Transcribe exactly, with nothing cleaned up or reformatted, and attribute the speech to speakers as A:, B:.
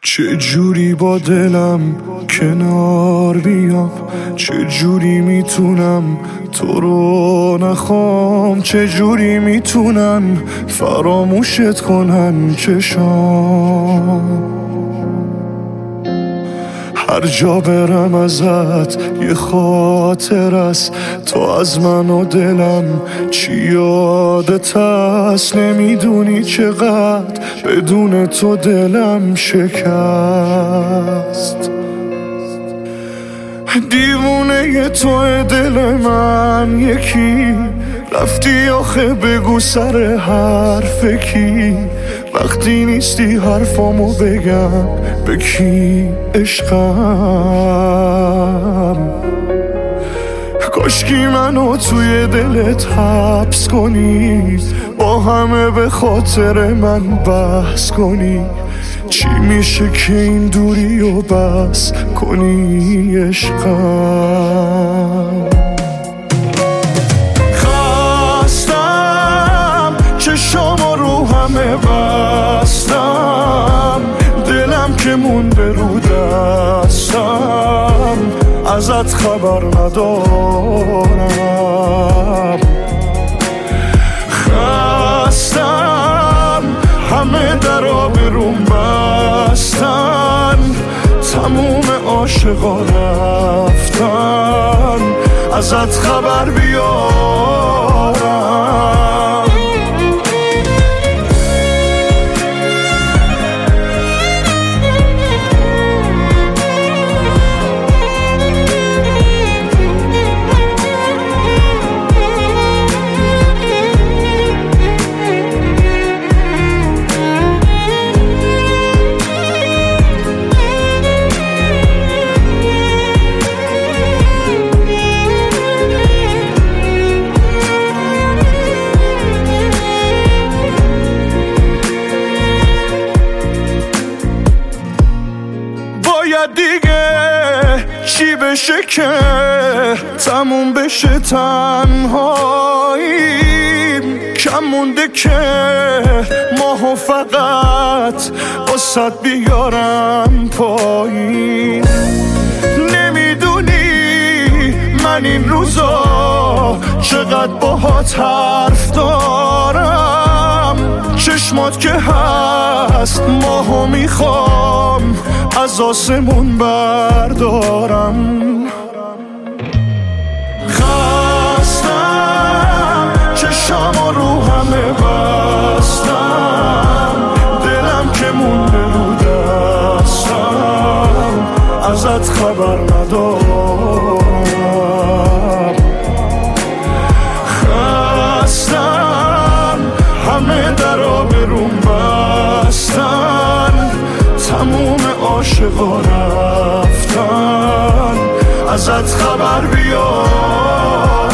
A: چه جوری با دلم کنار بیام، چه جوری میتونم تو رو نخوام، چه جوری میتونن فراموشت کنن چشام. هر جا برم ازت یه خاطر است، تو از من و دلم چی یادت هست. نمیدونی چقدر بدون تو دلم شکست. دیوونه تو دل من یکی، رفتی آخه بگو سر حرف کی. وقتی نیستی حرفامو بگم به کی عشقم. کاشکی منو توی دلت حبس کنی، با همه به خاطر من بحث کنی. چی میشه که این دوری و بس کنی عشقم. خستم چشامو رو همه بستم، دلم که مونده رو دستم، ازت خبر ندارم. خستم همه درا برون بستن، تموم عاشقا رفتن، ازت خبر بیارم. دیگه چی بشه که تموم بشه تنهاییم، کم مونده که ماهو فقط واسه بیارم پایین. نمیدونی من این روزا چقدر باهات حرف دارم، چشمات که هست ماهو میخوام از آسمون بردارم. خستم چشامو رو همه بستم، دلم که مونده رو دستم، ازت خبر ندارم. خستم همه درا برون بستن، تموم عاشقا رفتن، ازت خبر بیار.